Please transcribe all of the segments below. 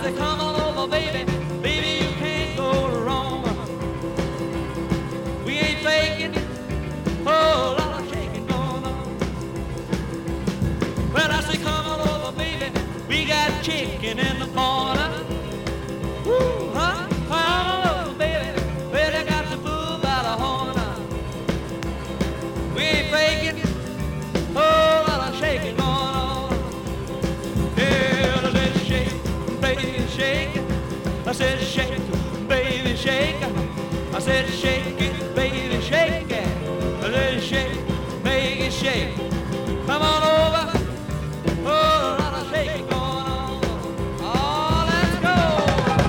say, come on over, baby. Baby, you can't go wrong. We ain't faking. Oh, lot of shaking going on. Well, I say, come on over, baby. We got chicken in the corner. Woo, huh? Come on over, baby. Well, they got the bull by the horn. We ain't faking. Oh, lot of shaking going on. Yeah, I said, shake, baby, shake. I said, shake, baby, shake. I said, shake it, baby, shake it. I said, shake, make it shake. Come on over. Oh, a lot of shaking going on. Oh, let's go.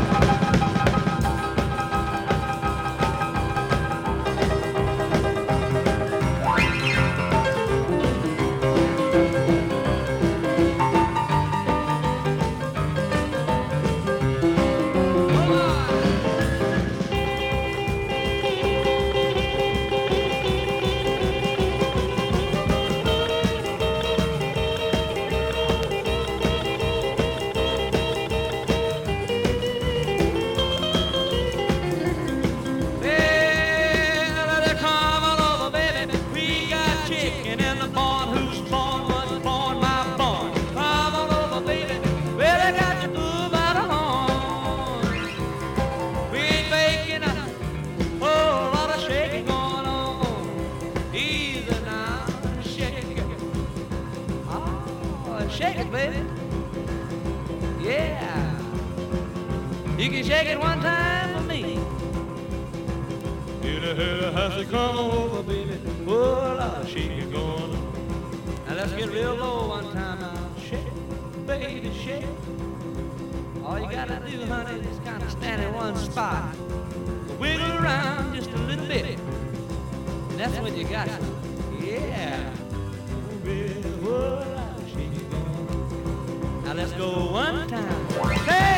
Shake it, baby. Yeah. You can shake it one time for me. I say, come over, baby. Oh, Lord, shake it going on. Now let's get real low one time now. Shake it, baby, shake it. All you gotta do, honey, is kind of stand in one spot. Wiggle around just a little bit. And that's when you got it. Yeah. Baby, oh, Lord, shake it going on. Now let's go one time. Hey!